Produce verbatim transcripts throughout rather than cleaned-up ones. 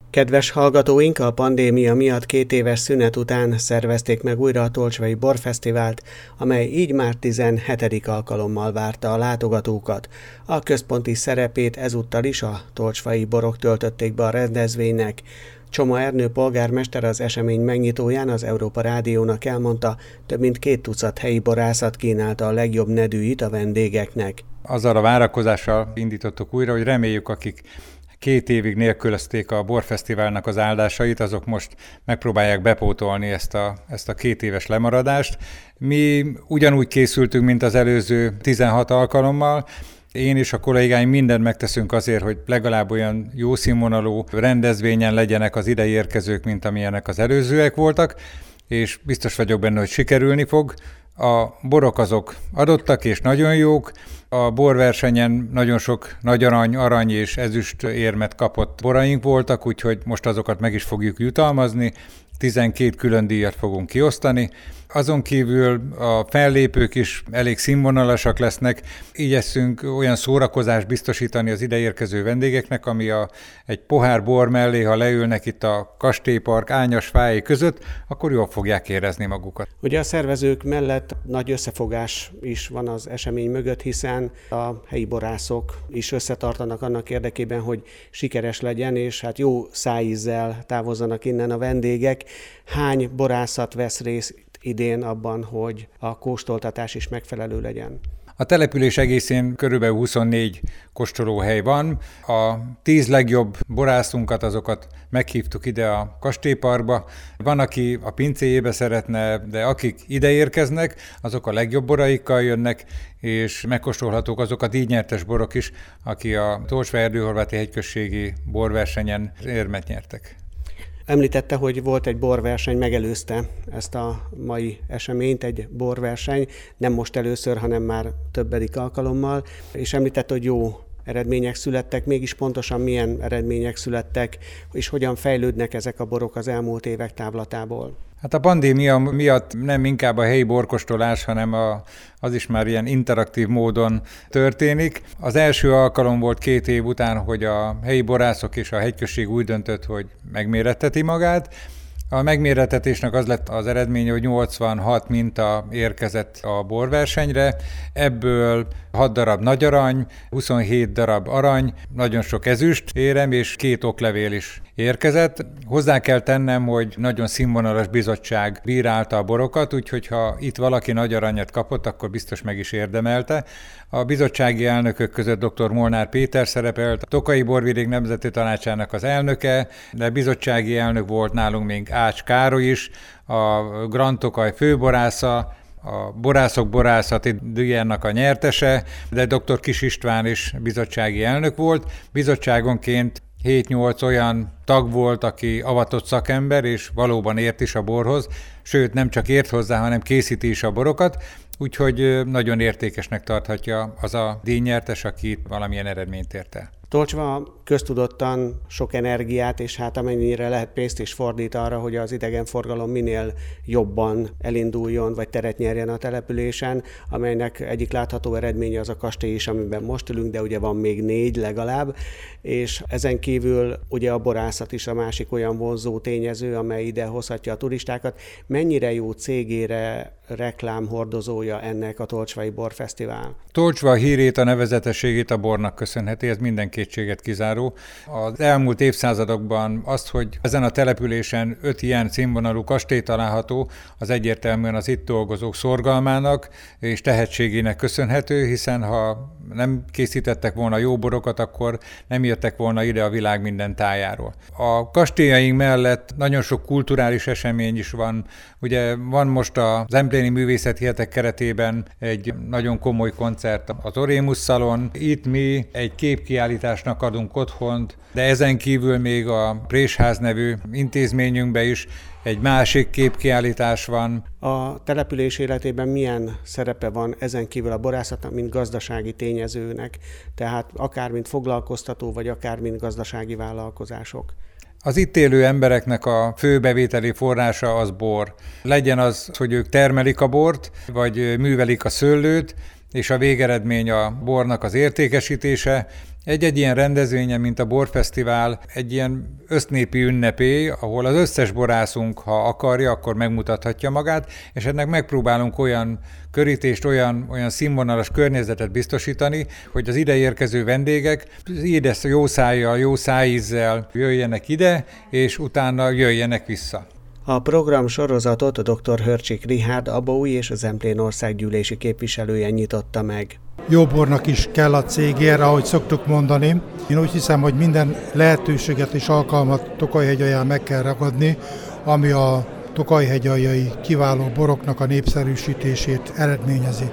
Kedves hallgatóink, a pandémia miatt két éves szünet után szervezték meg újra a Tolcsvai Borfesztivált, amely így már tizenhetedik alkalommal várta a látogatókat. A központi szerepét ezúttal is a tolcsvai borok töltötték be a rendezvénynek. Csoma Ernő polgármester az esemény megnyitóján az Európa Rádiónak elmondta, több mint két tucat helyi borászat kínálta a legjobb nedűit a vendégeknek. Azzal a várakozással indítottuk újra, hogy reméljük, akik két évig nélkülözték a Borfesztiválnak az áldásait, azok most megpróbálják bepótolni ezt a, ezt a két éves lemaradást. Mi ugyanúgy készültünk, mint az előző tizenhat alkalommal. Én és a kollégáim mindent megteszünk azért, hogy legalább olyan jó színvonalú rendezvényen legyenek az ide érkezők, mint amilyenek az előzőek voltak, és biztos vagyok benne, hogy sikerülni fog. A borok azok adottak és nagyon jók. A borversenyen nagyon sok nagy arany, arany és ezüst érmet kapott boraink voltak, úgyhogy most azokat meg is fogjuk jutalmazni. tizenkét külön díjat fogunk kiosztani. Azon kívül a fellépők is elég színvonalasak lesznek. Igyekszünk olyan szórakozást biztosítani az ideérkező vendégeknek, ami a, egy pohár bor mellé, ha leülnek itt a kastélypark ányas fái között, akkor jól fogják érezni magukat. Ugye a szervezők mellett nagy összefogás is van az esemény mögött, hiszen a helyi borászok is összetartanak annak érdekében, hogy sikeres legyen, és hát jó szájízzel távozzanak innen a vendégek. Hány borászat vesz részt idén abban, hogy a kóstoltatás is megfelelő legyen? A település egészén körülbelül huszonnégy kóstolóhely van. A tíz legjobb borászunkat, azokat meghívtuk ide a kastélyparkba. Van, aki a pincéjébe szeretne, de akik ide érkeznek, azok a legjobb boraikkal jönnek, és megkóstolhatók azok a díjnyertes borok is, aki a Tolcsvai-Erdőhorváti hegyközségi borversenyen érmet nyertek. Említette, hogy volt egy borverseny, megelőzte ezt a mai eseményt, egy borverseny, nem most először, hanem már többedik alkalommal, és említette, hogy jó eredmények születtek, mégis pontosan milyen eredmények születtek, és hogyan fejlődnek ezek a borok az elmúlt évek távlatából. Hát a pandémia miatt nem inkább a helyi borkóstolás, hanem a, az is már ilyen interaktív módon történik. Az első alkalom volt két év után, hogy a helyi borászok és a hegyközség úgy döntött, hogy megméretteti magát. A megmérettetésnek az lett az eredménye, hogy nyolcvanhat minta érkezett a borversenyre, ebből hat darab nagy arany, huszonhét darab arany, nagyon sok ezüst érem és két oklevél is érkezett. Hozzá kell tennem, hogy nagyon színvonalas bizottság bírálta a borokat, úgyhogy ha itt valaki nagy aranyat kapott, akkor biztos meg is érdemelte. A bizottsági elnökök között dr. Molnár Péter szerepelt, a Tokaji Borvidék Nemzeti Tanácsának az elnöke, de bizottsági elnök volt nálunk még Ács Károly is, a Grand Tokaj főborásza, a Borászok Borászati díjának a nyertese, de dr. Kis István is bizottsági elnök volt. Bizottságonként hét-nyolc olyan tag volt, aki avatott szakember, és valóban ért is a borhoz, sőt nem csak ért hozzá, hanem készíti is a borokat, úgyhogy nagyon értékesnek tarthatja az a díjnyertes, aki valamilyen eredményt ért el. Tolcsva köztudottan sok energiát, és hát amennyire lehet pénzt is fordít arra, hogy az idegenforgalom minél jobban elinduljon, vagy teret nyerjen a településen, amelynek egyik látható eredménye az a kastély is, amiben most ülünk, de ugye van még négy legalább, és ezen kívül ugye a borászat is a másik olyan vonzó tényező, amely ide hozhatja a turistákat. Mennyire jó cégére reklámhordozója ennek a Tolcsvai Borfesztivál? Tolcsva hírét, a nevezetességét a bornak köszönheti, ez minden kétséget kizáró. Az elmúlt évszázadokban azt, hogy ezen a településen öt ilyen színvonalú kastély található, az egyértelműen az itt dolgozók szorgalmának és tehetségének köszönhető, hiszen ha nem készítettek volna jó borokat, akkor nem jöttek volna ide a világ minden tájáról. A kastélyaink mellett nagyon sok kulturális esemény is van. Ugye van most az Empléni Művészeti Hetek keretében egy nagyon komoly koncert az Orémus Szalon. Itt mi egy képkiállításnak adunk otthont, de ezen kívül még a Présház nevű intézményünkben is egy másik képkiállítás van. A település életében milyen szerepe van ezen kívül a borászatnak, mint gazdasági tényezőnek, tehát akár mint foglalkoztató, vagy akár mint gazdasági vállalkozások? Az itt élő embereknek a fő bevételi forrása az bor. Legyen az, hogy ők termelik a bort, vagy művelik a szőlőt, és a végeredmény a bornak az értékesítése. Egy-egy ilyen rendezvényen, mint a Borfesztivál, egy ilyen össznépi ünnepé, ahol az összes borászunk, ha akarja, akkor megmutathatja magát, és ennek megpróbálunk olyan körítést, olyan, olyan színvonalas környezetet biztosítani, hogy az ide érkező vendégek édes jó szájjal, jó szájízzel jöjjenek ide, és utána jöjjenek vissza. A program sorozatot a dr. Hörcsik Richárd Abaúj és a Zemplén országgyűlési képviselője nyitotta meg. Jó bornak is kell a cégért, ahogy szoktuk mondani. Én úgy hiszem, hogy minden lehetőséget és alkalmat Tokaj-hegyalján meg kell ragadni, ami a tokaj-hegyaljai kiváló boroknak a népszerűsítését eredményezi.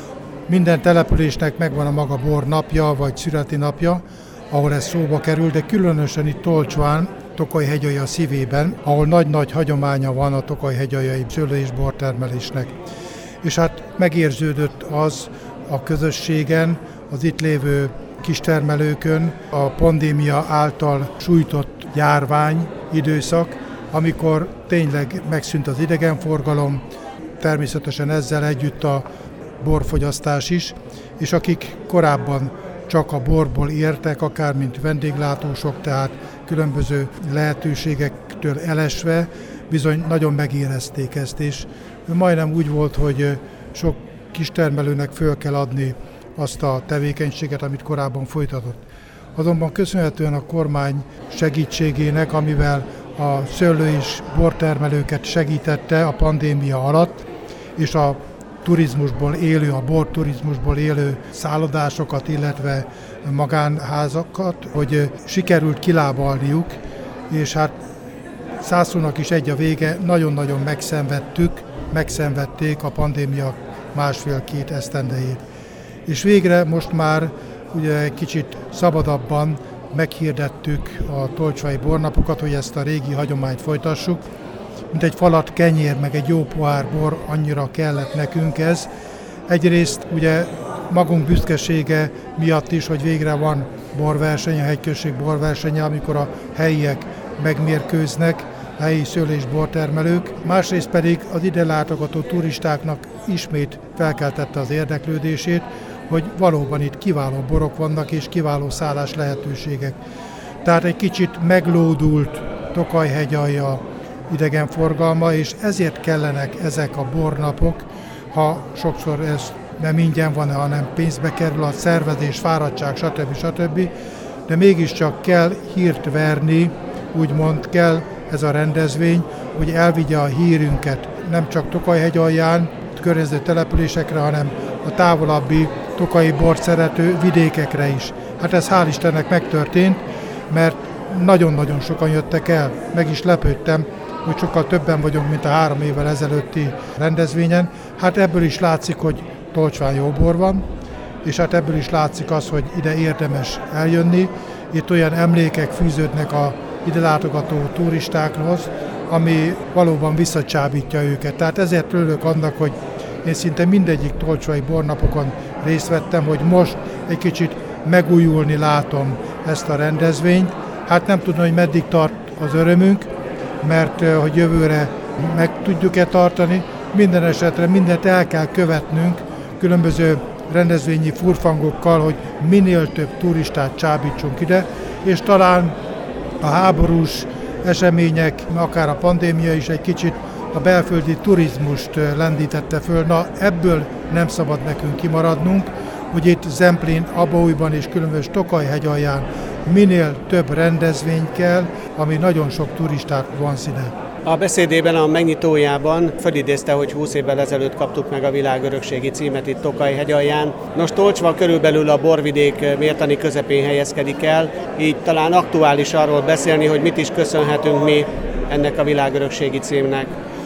Minden településnek megvan a maga bor napja vagy születi napja, ahol ez szóba kerül, de különösen itt Tolcsván, Tokaj-hegyalja szívében, ahol nagy-nagy hagyománya van a tokaj-hegyaljai szőlő- és bortermelésnek. És hát megérződött az a közösségen, az itt lévő kistermelőkön a pandémia által sújtott járvány időszak, amikor tényleg megszűnt az idegenforgalom, természetesen ezzel együtt a borfogyasztás is, és akik korábban csak a borból értek, akár mint vendéglátósok, tehát különböző lehetőségektől elesve, bizony nagyon megérezték ezt, és majdnem úgy volt, hogy sok kistermelőnek föl kell adni azt a tevékenységet, amit korábban folytatott. Azonban köszönhetően a kormány segítségének, amivel a szőlő- és bortermelőket segítette a pandémia alatt, és a turizmusból élő, a borturizmusból élő szállodásokat, illetve magánházakat, hogy sikerült kilábalniuk, és hát Szászlónak is egy a vége, nagyon-nagyon megszenvedtük, megszenvedték a pandémia másfél-két esztendejét. És végre most már ugye egy kicsit szabadabban meghirdettük a tolcsvai bornapokat, hogy ezt a régi hagyományt folytassuk. Mint egy falat kenyér, meg egy jó pohár bor, annyira kellett nekünk ez. Egyrészt ugye magunk büszkesége miatt is, hogy végre van borverseny, a hegyközség borversenye, amikor a helyiek megmérkőznek, a helyi szőlő- és bortermelők. Másrészt pedig az ide látogató turistáknak ismét felkeltette az érdeklődését, hogy valóban itt kiváló borok vannak és kiváló szállás lehetőségek. Tehát egy kicsit meglódult Tokaj-hegyalja idegenforgalma, és ezért kellenek ezek a bornapok, ha sokszor ez nem ingyen van, hanem pénzbe kerül a szervezés, fáradtság, stb. stb. De mégiscsak kell hírt verni, úgymond kell ez a rendezvény, hogy elvigye a hírünket nem csak Tokaj-hegyalján, környező településekre, hanem a távolabbi tokaji bort szerető vidékekre is. Hát ez hál' Istennek megtörtént, mert nagyon-nagyon sokan jöttek el. Meg is lepődtem, hogy sokkal többen vagyunk, mint a három évvel ezelőtti rendezvényen. Hát ebből is látszik, hogy Tolcsván jó bor van, és hát ebből is látszik az, hogy ide érdemes eljönni. Itt olyan emlékek fűződnek a ide látogató turistákhoz, ami valóban visszacsábítja őket. Tehát ezért örülök annak, hogy én szinte mindegyik tolcsvai bornapokon részt vettem, hogy most egy kicsit megújulni látom ezt a rendezvényt. Hát nem tudom, hogy meddig tart az örömünk, mert hogy jövőre meg tudjuk-e tartani. Minden esetre mindent el kell követnünk különböző rendezvényi furfangokkal, hogy minél több turistát csábítsunk ide, és talán a háborús események, akár a pandémia is egy kicsit a belföldi turizmust lendítette föl. Na, ebből nem szabad nekünk kimaradnunk, hogy itt Zemplén, Abaújban és különböző Tokaj-hegyalján minél több rendezvény kell, ami nagyon sok turistát vonz ide. A beszédében, a megnyitójában felidézte, hogy húsz évvel ezelőtt kaptuk meg a világörökségi címet itt Tokaj-hegyalján. Nos, Tolcsva körülbelül a borvidék mértani közepén helyezkedik el, így talán aktuális arról beszélni, hogy mit is köszönhetünk mi ennek a világörökségi címnek.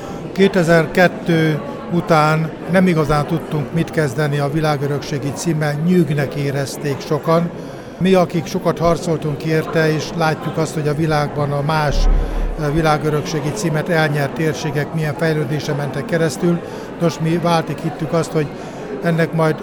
kétezer-kettő után nem igazán tudtunk mit kezdeni a világörökségi címmel, nyűgnek érezték sokan. Mi, akik sokat harcoltunk érte, és látjuk azt, hogy a világban a más világörökségi címet elnyert térségek milyen fejlődése mentek keresztül. Nos, mi váltig hittük azt, hogy ennek majd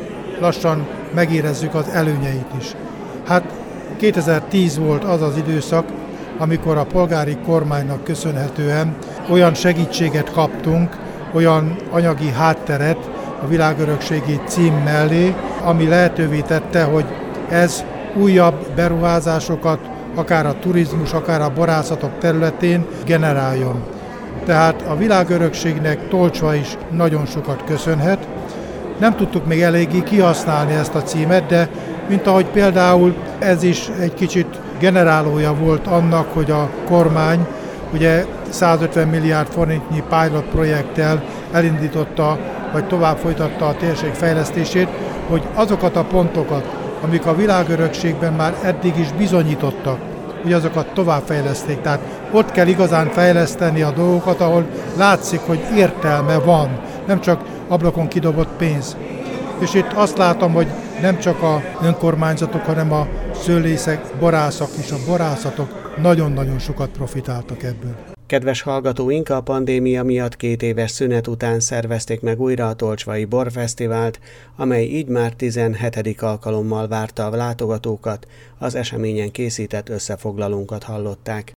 lassan megérezzük az előnyeit is. Hát kétezer-tíz volt az az időszak, amikor a polgári kormánynak köszönhetően olyan segítséget kaptunk, olyan anyagi hátteret a világörökségi cím mellé, ami lehetővé tette, hogy ez újabb beruházásokat, akár a turizmus, akár a borászatok területén generáljon. Tehát a világörökségnek Tolcsva is nagyon sokat köszönhet. Nem tudtuk még eléggé kihasználni ezt a címet, de mint ahogy például ez is egy kicsit generálója volt annak, hogy a kormány ugye százötven milliárd forintnyi pilot projekttel elindította, vagy tovább folytatta a térség fejlesztését, hogy azokat a pontokat, amik a világörökségben már eddig is bizonyítottak, hogy azokat továbbfejleszték. Tehát ott kell igazán fejleszteni a dolgokat, ahol látszik, hogy értelme van, nem csak ablakon kidobott pénz. És itt azt látom, hogy nem csak a önkormányzatok, hanem a szőlészek, borászok és a borászatok nagyon-nagyon sokat profitáltak ebből. Kedves hallgatóink, a pandémia miatt két éves szünet után szervezték meg újra a Tolcsvai Borfesztivált, amely így már tizenhetedik alkalommal várta a látogatókat, az eseményen készített összefoglalónkat hallották.